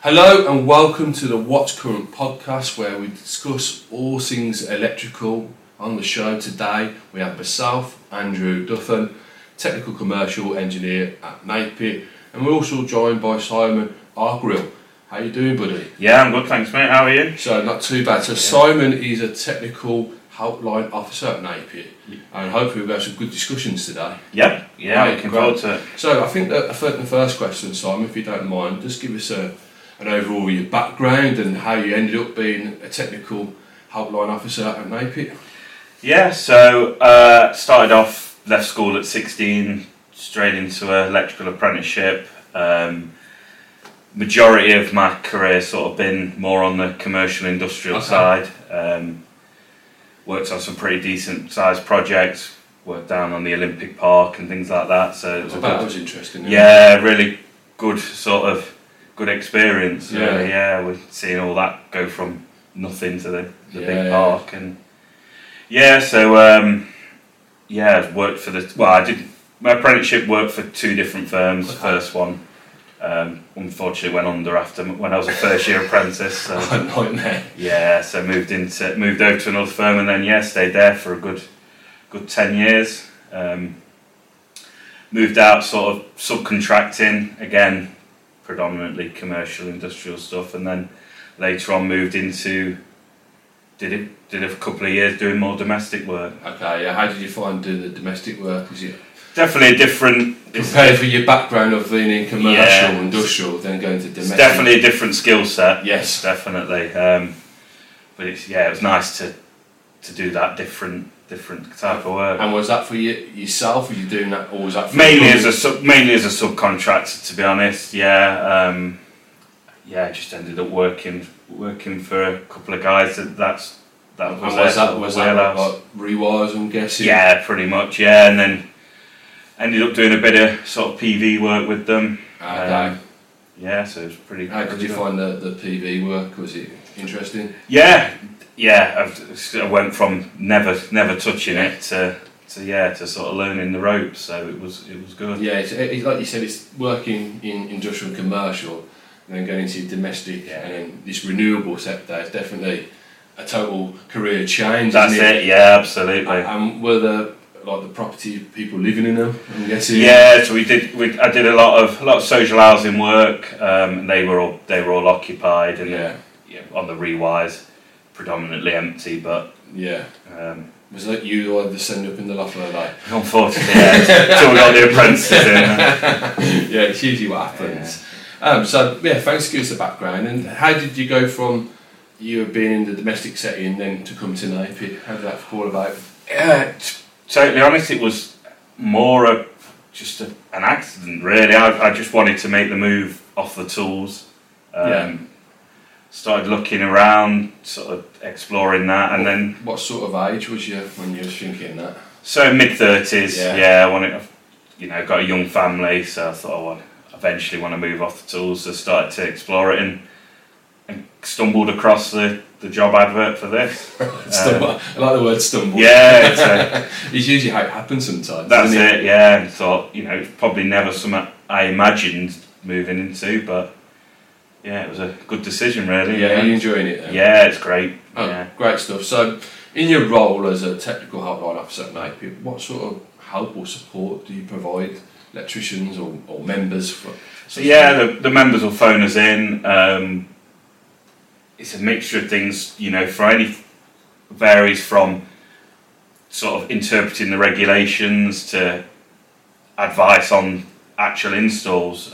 Hello and welcome to the What's Current podcast, where we discuss all things electrical. On the show today we have myself, Andrew Duffin, technical commercial engineer at Napier, and we're also joined by Simon Arkrill. How you doing, buddy? Yeah, I'm good, thanks mate, how are you? So not too bad. So Simon is a technical helpline officer at Napier, and hopefully we'll have some good discussions today. Yeah, looking forward to it. So I think that the first question, Simon, if you don't mind, just give us an overall of your background and how you ended up being a technical helpline officer at Napier. Yeah, so started off, left school at 16, straight into an electrical apprenticeship. Majority of my career sort of been more on the commercial industrial side. Worked on some pretty decent sized projects, worked down on the Olympic Park and things like that. So it was that was interesting. Yeah, really good good experience. We're seeing all that go from nothing to the big park, and worked for I did my apprenticeship, worked for two different firms. The first one unfortunately went under after when I was a first year apprentice. So nightmare. Yeah, so moved over to another firm, and then stayed there for a good 10 years. Moved out sort of subcontracting again, predominantly commercial industrial stuff, and then later on moved into did a couple of years doing more domestic work. Okay, yeah. How did you find doing the domestic work? Is it definitely a different compared with your background of being in commercial industrial, then going to domestic? It's definitely a different skill set. Yes, definitely. But it was nice to do that different type of work. And was that for yourself? Were you doing that, or was that for mainly as a subcontractor? To be honest, I just ended up working for a couple of guys. Was that like rewires, I'm guessing? Yeah, pretty much. Yeah, and then ended up doing a bit of sort of PV work with them. Okay. So it was pretty. How did you find the PV work? Was it interesting? Yeah. I went from never touching it to sort of learning the ropes. So it was good. Yeah, it's like you said, it's working in industrial and commercial, and then going into domestic, and then this renewable sector is definitely a total career change. That's it. Yeah, absolutely. And were the property people living in them, I'm guessing? Yeah, so I did a lot of social housing work, and they were all occupied, and on the rewires, predominantly empty, but was that you or the send up in the loft like? Unfortunately, until we got the apprentices in. Yeah, it's usually what happens. Thanks for giving us the background. And how did you go from you being in the domestic setting then to come to Napier? How did that fall about? Totally honest, it was more just an accident, really. I just wanted to make the move off the tools. Started looking around, sort of exploring that, and then. What sort of age was you when you were thinking that? So mid-30s. I wanted, got a young family, so I thought I eventually want to move off the tools. So I started to explore it and stumbled across the job advert for this. I like the word stumble. Yeah, it's usually how it happens sometimes. That's it. Yeah, and thought it's probably never something I imagined moving into, but. Yeah, it was a good decision, really. Yeah, are you enjoying it then? Yeah, it's great. Great stuff. So, in your role as a technical helpline officer at Napier, what sort of help or support do you provide electricians or members? The members will phone us in. It's a mixture of things, varies from sort of interpreting the regulations to advice on actual installs.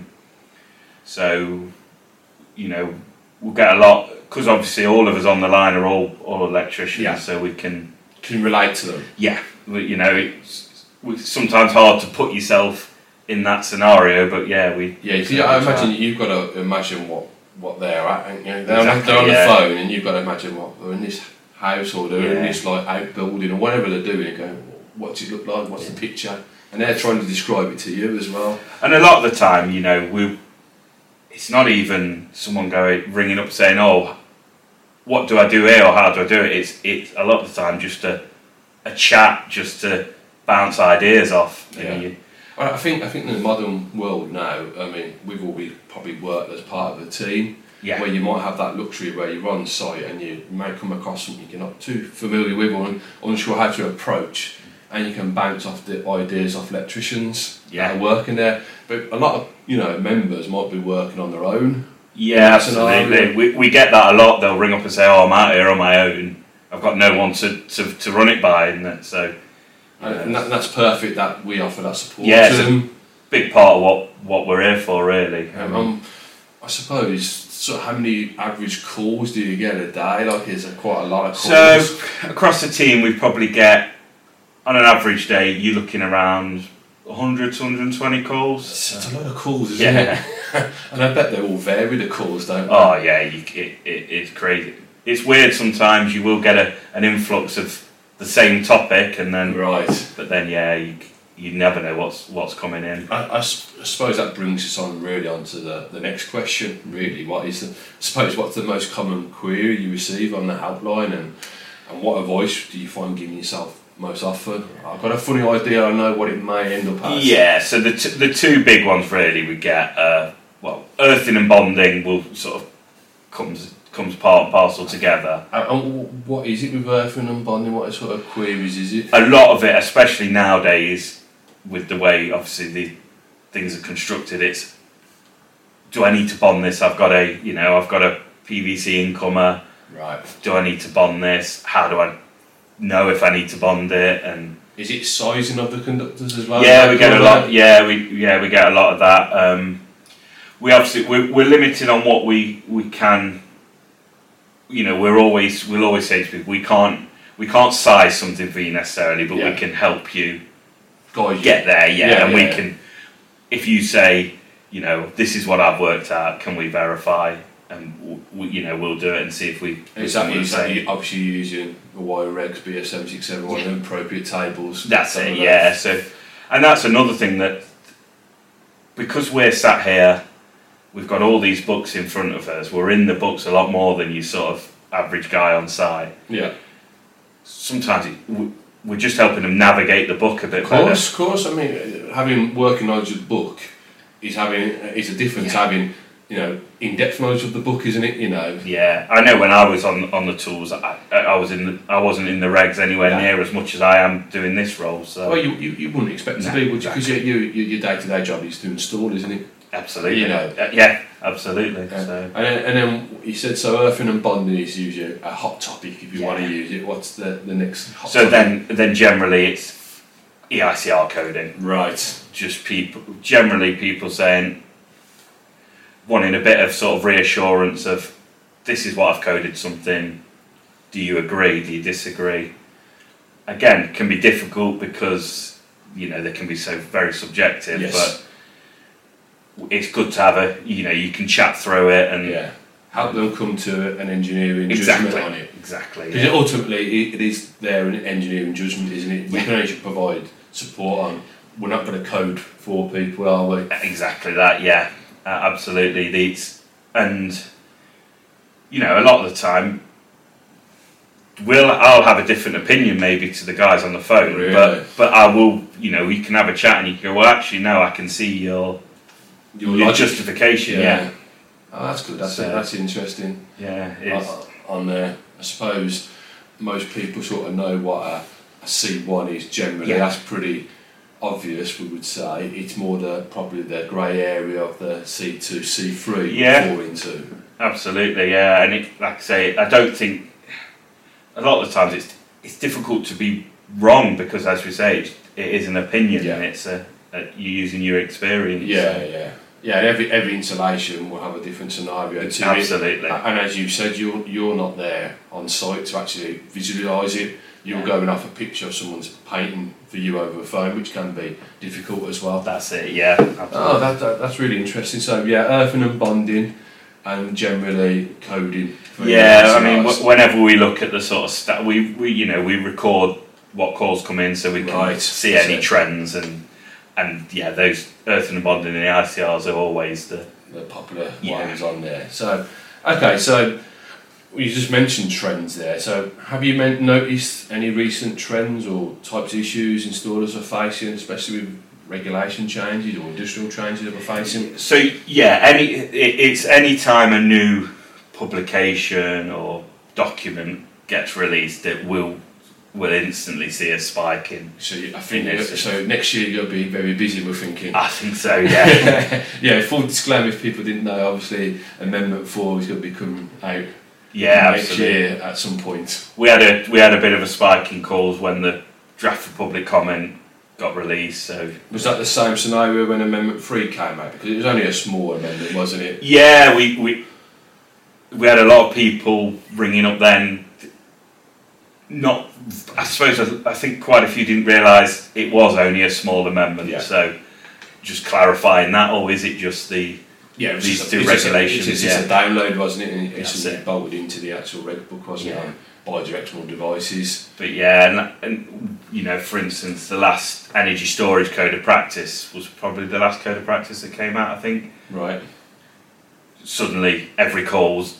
We'll get a lot, because obviously all of us on the line are all electricians, so we can relate to them. Yeah, it's sometimes hard to put yourself in that scnario, but I imagine you've got to imagine what they're at, and they're on the phone, and you've got to imagine what they're in this house or they're in this outbuilding or whatever they're doing, and going, what does it look like? What's the picture? And they're trying to describe it to you as well. And a lot of the time, it's not even someone ringing up saying, "Oh, what do I do here?" or "How do I do it?" It's a lot of the time just a chat, just to bounce ideas off. I think in the modern world now, I mean, we've all probably worked as part of a team. Yeah. Where you might have that luxury where you're on site and you may come across something you're not too familiar with or unsure how to approach, and you can bounce off the ideas off electricians that are working there. But a lot of members might be working on their own. Yeah, absolutely. We get that a lot. They'll ring up and say, "Oh, I'm out here on my own. I've got no one to run it by," and so. And that's perfect that we offer that support. Yeah, it's a big part of what we're here for, really. I suppose. So how many average calls do you get a day? Like, is there quite a lot of calls? So across the team, we probably get, on an average day, you're looking around 100 to 120 calls. It's a lot of calls, isn't it? And I bet they all vary, the calls, don't they? Oh yeah, it's crazy. It's weird sometimes. You will get an influx of the same topic, and then but then you never know what's coming in. I suppose that brings us onto the next question. Really, what's the most common query you receive on the helpline, and what advice do you find giving yourself most often? I've got a funny idea. I know what it may end up as. Yeah, so the two big ones really we get. Earthing and bonding will sort of comes part and parcel together. And what is it with earthing and bonding? What sort of queries is it? A lot of it, especially nowadays, with the way obviously the things are constructed, it's, do I need to bond this? I've got a PVC incomer. Right. Do I need to bond this? How do I know if I need to bond it? And is it sizing of the conductors as well? Yeah, we get a lot. Yeah, we get a lot of that. We're limited on what we can. We'll always say to people, we can't size something for you necessarily, but we can help you get there. We can. If you say, this is what I've worked out, can we verify? And we'll do it and see if we. Is that obviously using the wire regs, BS767, one of the appropriate tables? That's it. Yeah. So, and that's another thing that, because we're sat here, we've got all these books in front of us. We're in the books a lot more than you sort of average guy on site. Yeah. Sometimes we're just helping them navigate the book a bit better. Of course. I mean, having working knowledge of the book is a difference. Having in-depth knowledge of the book, isn't it? Yeah, I know. When I was on the tools, I wasn't in the regs anywhere near as much as I am doing this role. So. Well, you wouldn't expect to be, would you? Because your day-to-day job is to install, isn't it? Absolutely. Absolutely. So. And then you said earthing and bonding is usually a hot topic if you want to use it. What's the next hot topic? So then generally it's EICR coding. Right. Just people saying, wanting a bit of sort of reassurance of, this is what I've coded something, do you agree, do you disagree? Again, it can be difficult because they can be so very subjective, but it's good to have you can chat through it and help them come to an engineering judgment on it. Exactly. Because ultimately it is their engineering judgment, isn't it? We can only provide support on. We're not going to code for people, are we? Exactly that. Yeah, absolutely. And a lot of the time, I'll have a different opinion maybe to the guys on the phone, really? but I will. We can have a chat and you can go, well, actually, no, I can see your justification. Yeah. Oh, that's good. That's interesting. Yeah, it is. On there, I suppose most people sort of know what a C1 is generally. That's pretty obvious, we would say. It's more probably the grey area of the C2, C3 fall into. Absolutely, yeah. And like I say, I don't think a lot of the times it's difficult to be wrong because, as we say, it is an opinion and it's you're using your experience. Yeah, every installation will have a different scenario to Absolutely. it. And as you said, you're not there on site to actually visualise it. You're going off a picture of someone's painting for you over the phone, which can be difficult as well. That's it, yeah. Absolutely. Oh, that's really interesting. So earthing and bonding, and generally coding. I mean, whenever we look at the sort of we record what calls come in, so we can see any trends and those earthing and bonding and the ICRs are always the popular ones on there. So you just mentioned trends there. So have you noticed any recent trends or types of issues installers are facing, especially with regulation changes or industrial changes that we're facing? So yeah, it's any time a new publication or document gets released, it will instantly see a spike in. So I think so. Next year you'll be very busy. We're thinking. I think so. Yeah. Yeah. Full disclaimer: if people didn't know, obviously Amendment 4 is going to be coming out. Yeah, next year at some point. We had a bit of a spike in calls when the draft for public comment got released. So was that the same scenario when Amendment 3 came out? Because it was only a small amendment, wasn't it? Yeah, we had a lot of people ringing up then. I think quite a few didn't realise it was only a small amendment. Yeah. So just clarifying that, or is it just these two regulations? It's a download, wasn't it? And it's bolted into the actual reg book, wasn't it? Bi-directional devices. But yeah, and you know, for instance, the last energy storage code of practice was probably the last code of practice that came out, I think. Right. Suddenly, every call was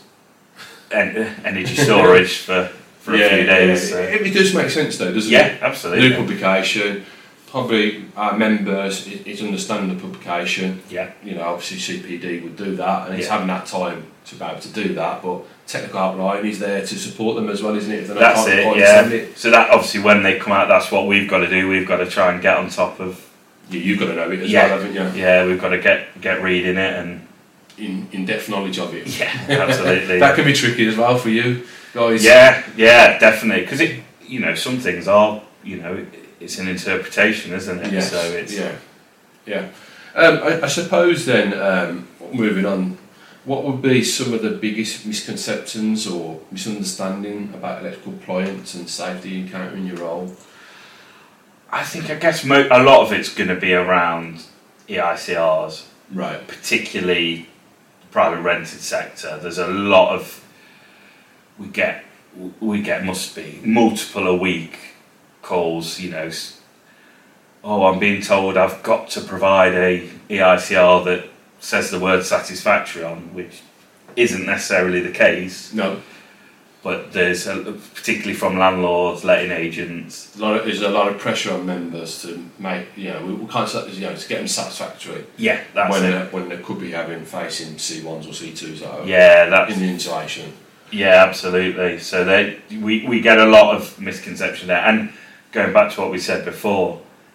energy storage for a few days. So. It does make sense though, doesn't it? Yeah, absolutely. New publication. Probably our members, it's understanding the publication. Yeah. You know, obviously CPD would do that, and it's having that time to be able to do that. But technical outline is there to support them as well, isn't it? That's it. Yeah. So that obviously when they come out, that's what we've got to do. We've got to try and get on top of. Yeah, you've got to know it as well, haven't you? Yeah, we've got to get reading it and. In-depth knowledge of it. Yeah, absolutely. That can be tricky as well for you guys. Yeah, definitely. Because some things are, it's an interpretation, isn't it? Yes. So it's yeah. I suppose then, moving on, what would be some of the biggest misconceptions or misunderstanding about electrical appliance and safety you encounter in your role? I guess a lot of it's going to be around EICRs, right? Particularly private rented sector. There's a lot of we get must be multiple a week calls. Oh, I'm being told I've got to provide a EICR that says the word satisfactory on, which isn't necessarily the case. No. But there's particularly from landlords, letting agents. There's a lot of pressure on members to make we can't to get them satisfactory. Yeah, that's when they could be facing C1s or C2s at home. Yeah, that's in the insulation. Yeah, absolutely. So we get a lot of misconception there, and going back to what we said before,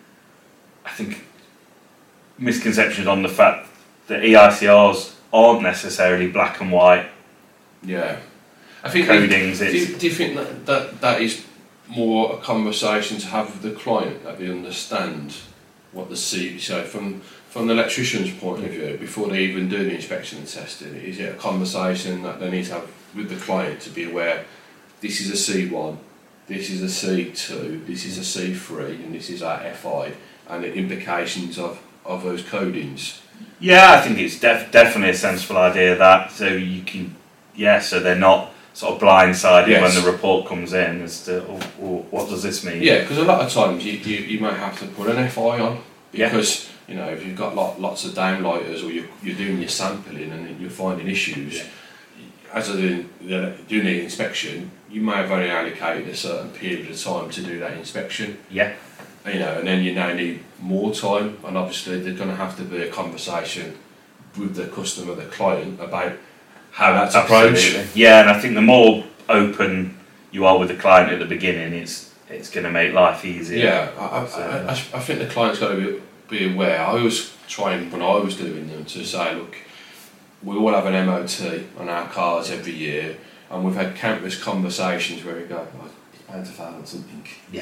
I think misconceptions on the fact that EICRs aren't necessarily black and white. Yeah. I think codings. Do you think that is more a conversation to have with the client, that they understand what the so from the electrician's point of view, before they even do the inspection and testing, is it a conversation that they need to have with the client to be aware this is a C1, this is a C2, this is a C3, and this is our FI, and the implications of those codings? Yeah, I think it's definitely a sensible idea that so you can so they're not sort of blindsided when the report comes in as to what does this mean? Yeah, because a lot of times you might have to put an FI on because if you've got lots of downlighters or you're doing your sampling and you're finding issues, as doing the inspection, you may have only allocated a certain period of time to do that inspection. Yeah. And then you now need more time, and obviously there's going to have to be a conversation with the customer, the client, about how that's approached. Yeah, and I think the more open you are with the client at the beginning, it's going to make life easier. Yeah, I think the client's got to be aware. I always try when I was doing them to say, look, we all have an MOT on our cars every year, and we've had countless conversations where we go, it's bound to fail on something.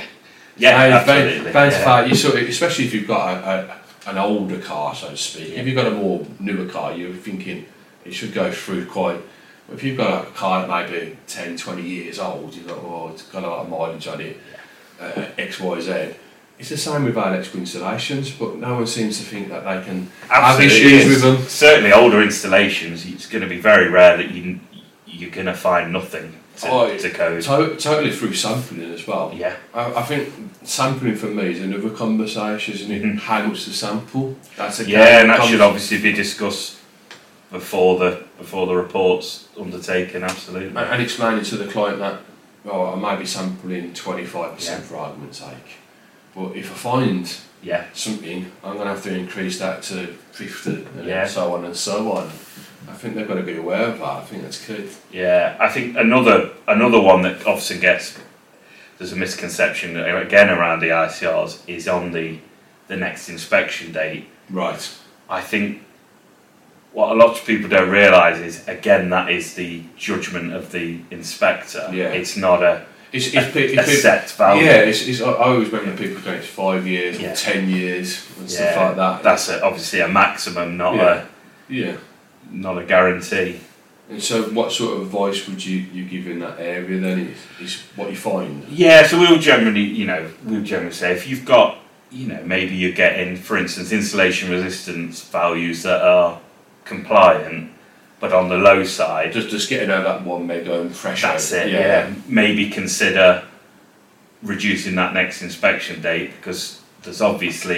Absolutely. Bound to fail. You sort of, especially if you've got an older car, so to speak. If you've got a more newer car, you're thinking it should go through quite. If you've got a car that may be 10, 20 years old, you've got, it's got a lot of mileage on it, X, Y, Z. It's the same with our electrical installations, but no one seems to think that they can have issues with them. Certainly older installations, it's going to be very rare that you're going to find nothing to code. Totally through sampling as well. Yeah. I think sampling for me is another conversation, isn't it? Mm-hmm. How much to sample? That's and that should obviously be discussed before the report's undertaken, absolutely. And explaining to the client that, I might be sampling 25% for argument's sake. But if I find Yeah. something, I'm going to have to increase that to 50 and Yeah. so on and so on. I think they've got to be aware of that. I think that's key. Yeah, I think another one that often gets, there's a misconception again around the ICRs, is on the next inspection date. Right. I think what a lot of people don't realise is, again, that is the judgment of the inspector. Yeah. It's not a It's set value. Yeah, I always recommend people going to 5 years or 10 years and stuff like that. That's obviously a maximum, not not a guarantee. And so, what sort of advice would you give in that area then? Is what you find? Yeah, so we'll generally say if you've got, maybe you're getting, for instance, insulation resistance values that are compliant, but on the low side. Just getting over that 1 meg ohm threshold. That's it. Yeah. Maybe consider reducing that next inspection date, because there's obviously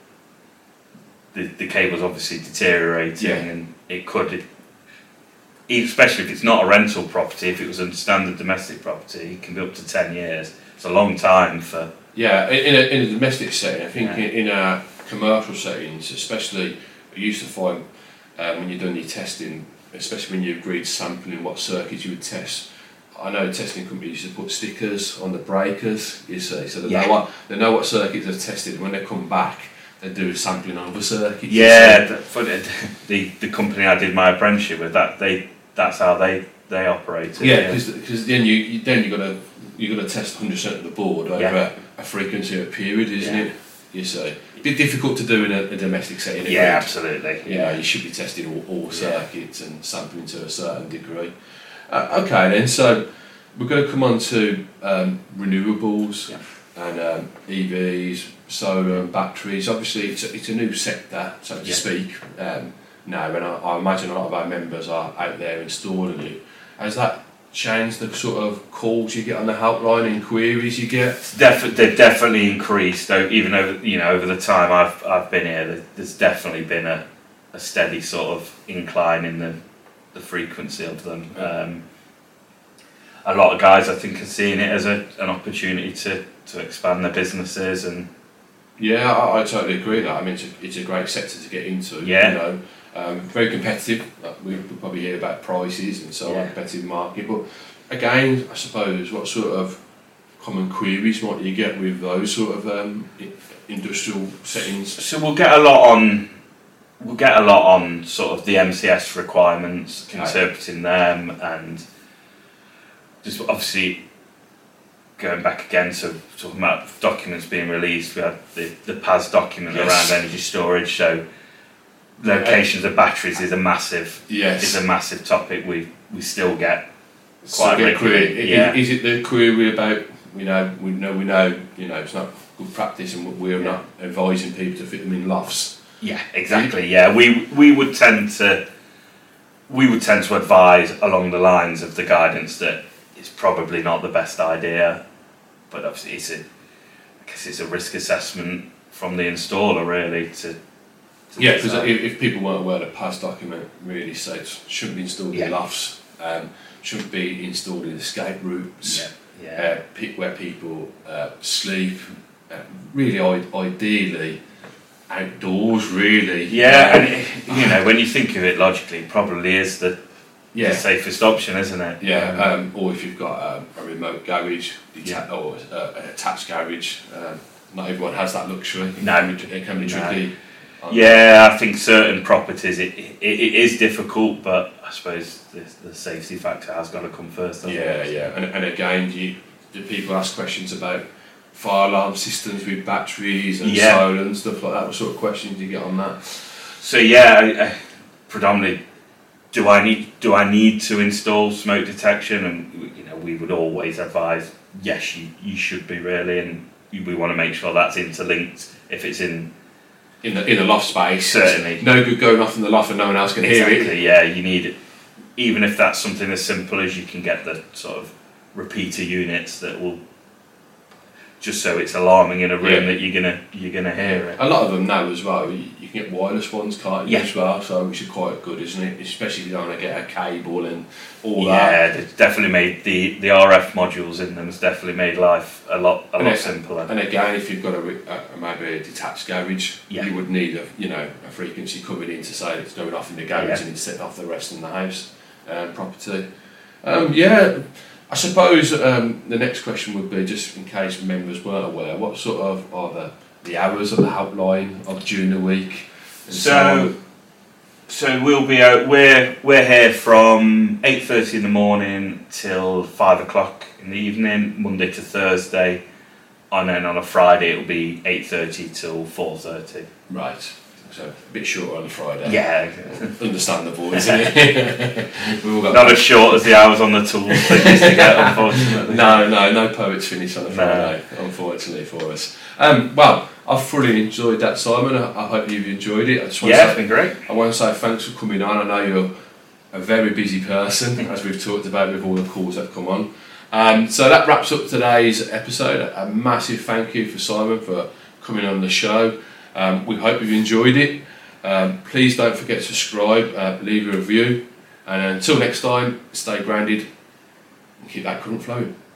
the cable's obviously deteriorating, and it could, especially if it's not a rental property. If it was a standard domestic property, it can be up to 10 years. It's a long time for. Yeah, in a domestic setting, I think in our commercial settings, especially, I used to find when you're doing your testing, especially when you agreed sampling what circuits you would test. I know testing companies used to put stickers on the breakers, you see, so they know what circuits they've tested, and when they come back, they do sampling on other circuits. Yeah, for the company I did my apprenticeship with, that's how they operated. Yeah, because then you got to test 100% of the board over a frequency of a period, isn't it? You say a bit difficult to do in a domestic setting. Yeah, absolutely. You should be testing all circuits and sampling to a certain degree. Okay, then, so we're going to come on to renewables and EVs, solar and batteries. Obviously, it's a new sector, so to speak, now, and I imagine a lot of our members are out there installing it. Has that changed the sort of calls you get on the helpline, inquiries you get? They've definitely increased, even over the time I've been here. There's definitely been a steady sort of incline in the frequency of them. A lot of guys, I think, are seeing it as an opportunity to expand their businesses. And yeah, I totally agree with that. I mean, it's a great sector to get into. Yeah. Very competitive. We probably hear about prices and so on, competitive market. But again, I suppose, what sort of common queries might you get with those sort of industrial settings? So we'll get a lot on sort of the MCS requirements, interpreting them, and just obviously going back again to talking about documents being released. We had the PAS document around energy storage, so locations of batteries is a massive topic. We still get quite regularly. Is it the query about we know it's not good practice and we're not advising people to fit them in lofts? Yeah, exactly. Yeah, we would tend to advise along the lines of the guidance that it's probably not the best idea, but obviously it's a risk assessment from the installer really to because if people weren't aware, the PAS document really says shouldn't be installed in lofts, shouldn't be installed in escape routes, where people sleep. Really, ideally, outdoors. Really. Yeah, and when you think of it logically, it probably is the safest option, isn't it? Yeah. Or if you've got a remote garage, or an attached garage, not everyone has that luxury. It can be tricky. Yeah, I think certain properties it is difficult, but I suppose the safety factor has got to come first. And again, do people ask questions about fire alarm systems with batteries and solar and stuff like that? What sort of questions do you get on that? So predominantly, do I need to install smoke detection? And we would always advise yes, you should be really, and we want to make sure that's interlinked. If it's in the loft space, certainly no good going off in the loft and no one else can hear it. Yeah, you need it. Even if that's something as simple as you can get the sort of repeater units that will just so it's alarming in a room Yeah. that you're gonna hear it. A lot of them now as well, you can get wireless ones, can't you, Yeah. as well, so which is quite good, isn't it? Especially if you don't want to get a cable and all that. Yeah, they've definitely made the RF modules in them has definitely made life a lot simpler. And again, if you've got maybe a detached garage, Yeah. you would need a frequency coming in to say it's going off in the garage Yeah. and it's setting off the rest in the house property. Yeah, I suppose the next question would be, just in case members weren't aware, what sort of are the hours of the helpline of during the week? And So we'll be out. We're here from 8:30 in the morning till 5 o'clock in the evening, Monday to Thursday, and then on a Friday it'll be 8:30 till 4:30. right, so a bit shorter on the Friday. Yeah, Understandable, isn't it? We've all got not as short as the hours on the tools they used to get, unfortunately. No poets finish on a Friday, unfortunately for us. Well, I've thoroughly enjoyed that, Simon. I hope you've enjoyed it. It's been great. I want to say thanks for coming on. I know you're a very busy person, as we've talked about with all the calls that come on. So that wraps up today's episode. A massive thank you for Simon for coming on the show. We hope you've enjoyed it. Please don't forget to subscribe, leave a review, and until next time, stay grounded and keep that current flowing.